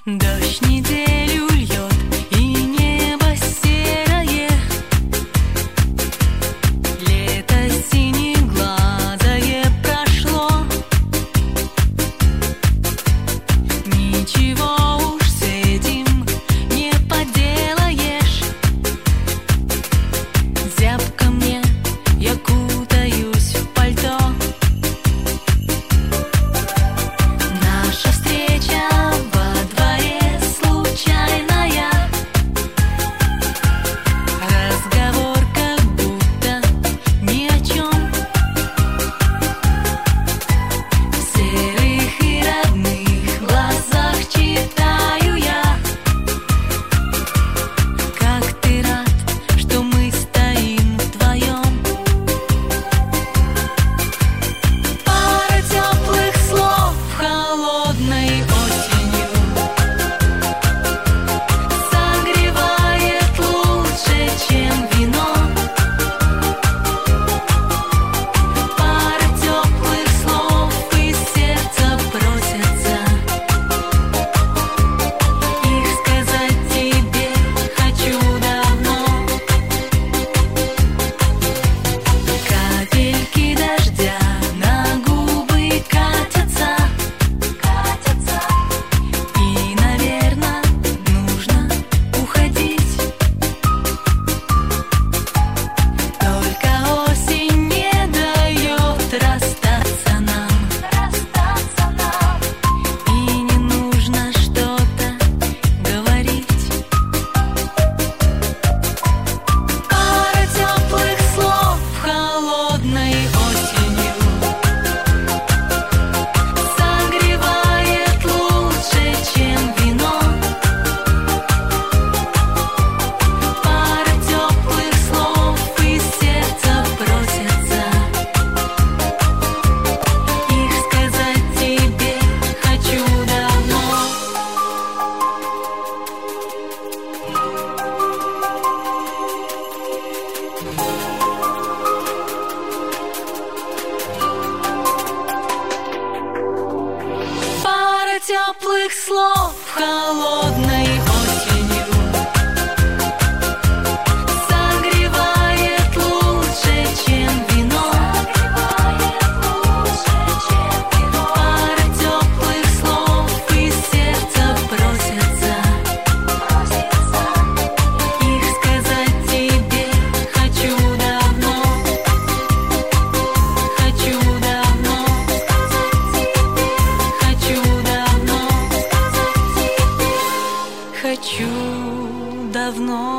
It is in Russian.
Дождь неделю льет, и небо серое. Лето синеглазое прошло. Ничего уж с этим не поделаешь. Зябко мне, я кутаюсь в пальто. Наша встреча во дворе случайная. Разговор как будто ни о чем. В серых и родных глазах читаю я. Как ты рад, что мы стоим вдвоем. Пара теплых слов холодной осенью согревает лучше, чем вино. Пара теплых слов из сердца просятся. Их сказать тебе хочу давно. Капельки дождя на губы катятся. И, наверно, нужно уходить. Только осень не дает расстаться нам. И не нужно что-то говорить. Пара теплых слов холодной осенью согревает лучше, чем вино. Пара теплых слов из сердца просятся. Их сказать тебе хочу давно. Пара теплых слов холодной осенью согревает лучше, чем вино. Пара теплых слов из сердца просятся. Их сказать тебе хочу давно. Хочу давно. Хочу давно. Хочу давно.